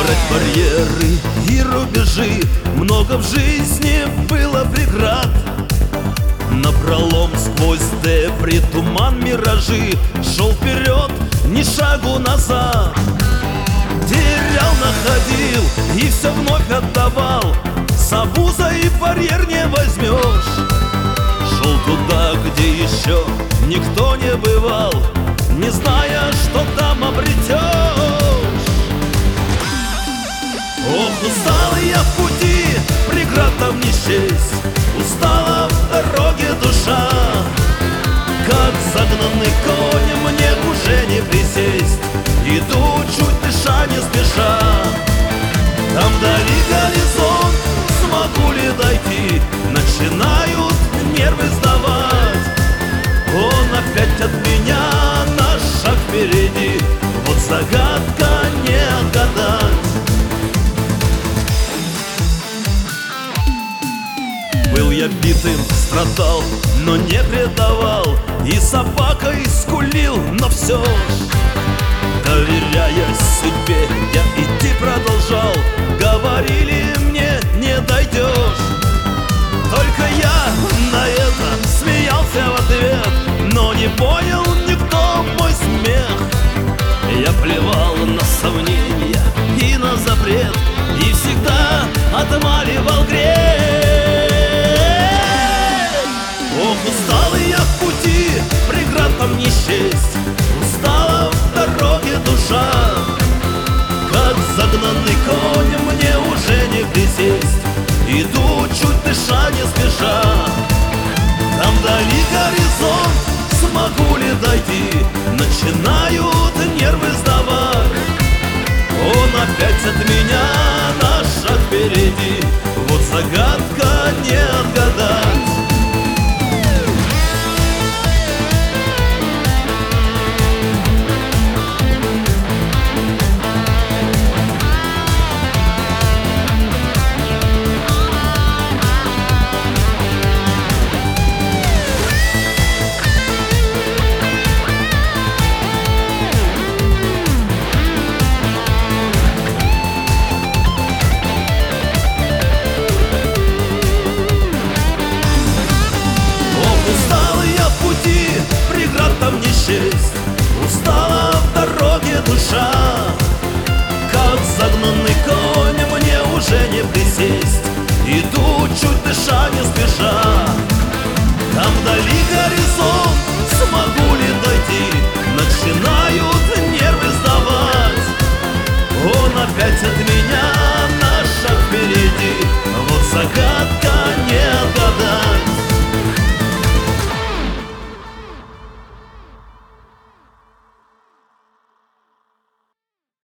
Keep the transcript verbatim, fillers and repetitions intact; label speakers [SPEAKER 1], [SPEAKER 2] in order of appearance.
[SPEAKER 1] Перебрать барьеры и рубежи, много в жизни было преград. Напролом сквозь дебри, туман, миражи, шел вперед, ни шагу назад. Терял, находил и все вновь отдавал, с обуза и барьер не возьмешь. Шел туда, где еще никто не бывал, не зная, что там обретешь. Ох, устал я в пути, преград там не счесть, устала в дороге душа. Как загнанный конь мне уже не присесть, иду чуть дыша не спеша. Там вдали горизонт, смогу ли дойти, начинают нервы сдавать. Он опять от меня на шаг впереди, вот загадка не отгадать. Был я битым, страдал, но не предавал, и собакой скулил, но все ж, доверяясь судьбе, я идти продолжал. Говорили мне, не дойдешь. Только я на это смеялся в ответ, но не понял никто мой смех. Я плевал на сомнения и на запрет, и всегда отмаливал грех. Ох, устал я в пути, преград там не счесть, устала в дороге душа. Как загнанный конь мне уже не присесть, иду чуть дыша не спеша. Там вдали горизонт, смогу ли дойти, начинают нервы сдавать. Он опять от меня на шаг впереди, вот загадка не отгадать. Устала в дороге душа, как загнанный конь мне уже не присесть, иду чуть дыша не спеша.